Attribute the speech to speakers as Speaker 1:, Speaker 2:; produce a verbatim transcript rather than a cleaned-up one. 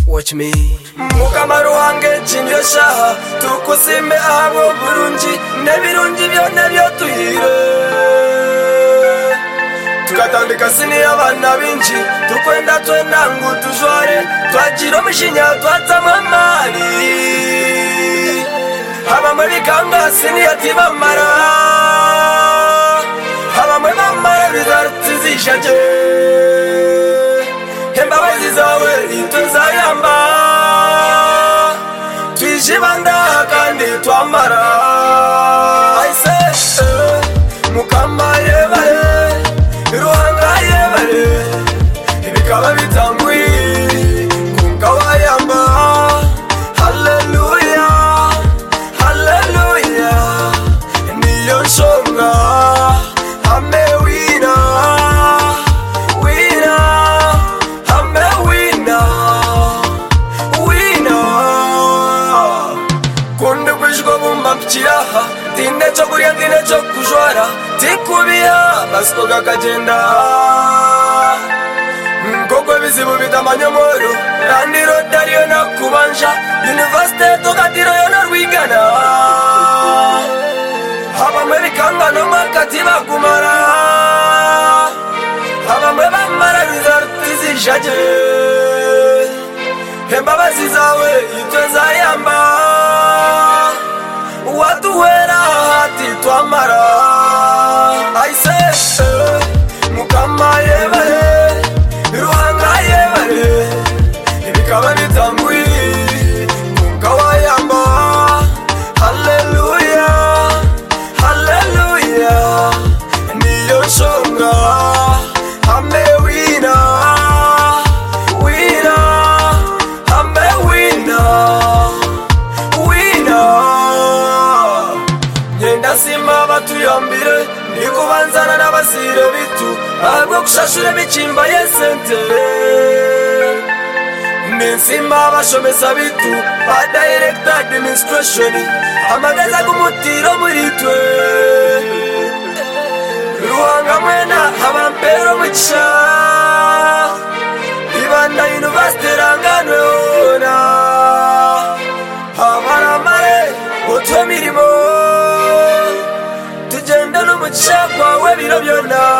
Speaker 1: Watch me Mukamaru wange chinyo shaha tukusime abo burunji nebirunji byona byo tuyire tukatandika sini abana binji tukwenda twenangu tujware twajiro mishinya twatama mali abamwe bikanga sini yatima mara abamwe bamara bizarti zishaje Hembabazi zawe ituzayamba Twijibanda kandi twamara I say eh, Mukama yebare Ruhanga yebare Ibikaba bitangwi Kungawa yamba Hallelujah Hallelujah Niyo shonga Amewina Chiraha, tinde chokuria tinde chokujwara, tikubia basiko kakagenda. Nkoko bizibu bitamanyo moro, randiro dario na kubanja, university tokatiro yona rwigana. Abamwe bikanga no makatiba kumara, abamwe bamara bizarti zishaje. Hembabazi zawe itwezayamba. Watu wera hati twamara I say eh, Mukama yebare Ruhanga yebare Ibikaba bitangwi Kungawa yamba Hallelujah Hallelujah Niyo shonga Amewina Wina Amewina Sima batuyambire nikubanzana n'abasire bitu ahubwo kushashura bikimba yesente Ninsima bashomesa bitu ba direct administration amageza kumutiro muri twe Ruhanga mwena abampero mugisha Ibanda University ranganwe ona Amaramare utwe mirimo Tugenda no muchakwa we biro byona